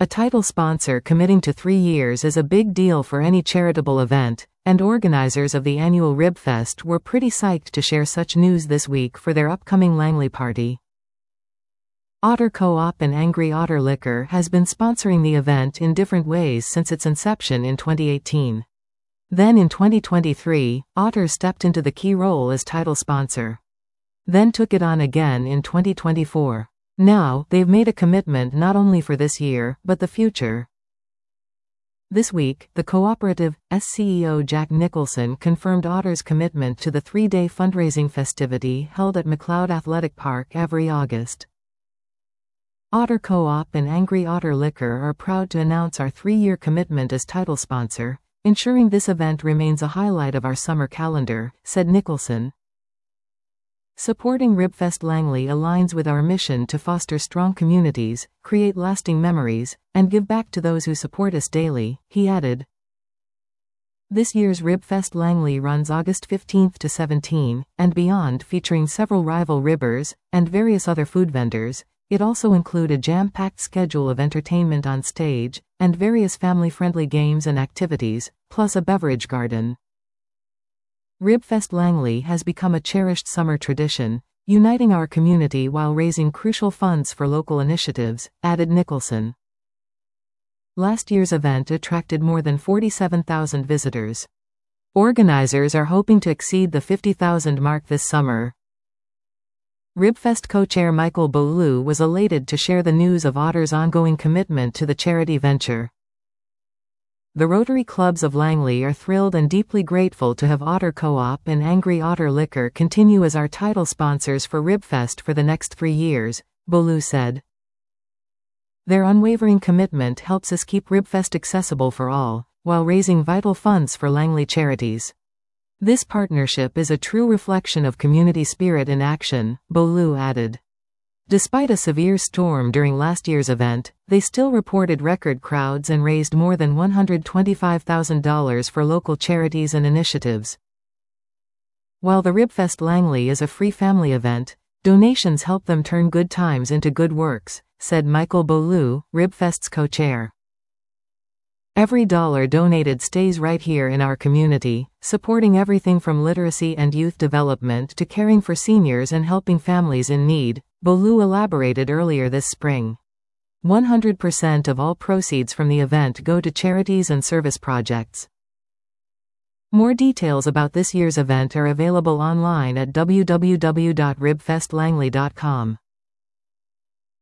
A title sponsor committing to 3 years is a big deal for any charitable event, and organizers of the annual Ribfest were pretty psyched to share such news this week for their upcoming Langley party. Otter Co-op and Angry Otter Liquor has been sponsoring the event in different ways since its inception in 2018. Then in 2023, Otter stepped into the key role as title sponsor. Then took it on again in 2024. Now, they've made a commitment not only for this year, but the future. This week, the Cooperative's CEO Jack Nicholson confirmed Otter's commitment to the 3-day fundraising festivity held at McLeod Athletic Park every August. Otter Co-op and Angry Otter Liquor are proud to announce our 3-year commitment as title sponsor, ensuring this event remains a highlight of our summer calendar, said Nicholson. Supporting Ribfest Langley aligns with our mission to foster strong communities, create lasting memories, and give back to those who support us daily, he added. This year's Ribfest Langley runs August 15 to 17, and beyond, featuring several rival ribbers, and various other food vendors. It also includes a jam-packed schedule of entertainment on stage, and various family-friendly games and activities, plus a beverage garden. Ribfest Langley has become a cherished summer tradition, uniting our community while raising crucial funds for local initiatives, added Nicholson. Last year's event attracted more than 47,000 visitors. Organizers are hoping to exceed the 50,000 mark this summer. Ribfest co-chair Michael Beaulieu was elated to share the news of Otter's ongoing commitment to the charity venture. The Rotary Clubs of Langley are thrilled and deeply grateful to have Otter Co-op and Angry Otter Liquor continue as our title sponsors for Ribfest for the next 3 years, Beaulieu said. Their unwavering commitment helps us keep Ribfest accessible for all, while raising vital funds for Langley charities. This partnership is a true reflection of community spirit in action, Beaulieu added. Despite a severe storm during last year's event, they still reported record crowds and raised more than $125,000 for local charities and initiatives. While the Ribfest Langley is a free family event, donations help them turn good times into good works, said Michael Beaulieu, Ribfest's co-chair. Every dollar donated stays right here in our community, supporting everything from literacy and youth development to caring for seniors and helping families in need, Beaulieu elaborated earlier this spring. 100% of all proceeds from the event go to charities and service projects. More details about this year's event are available online at www.ribfestlangley.com.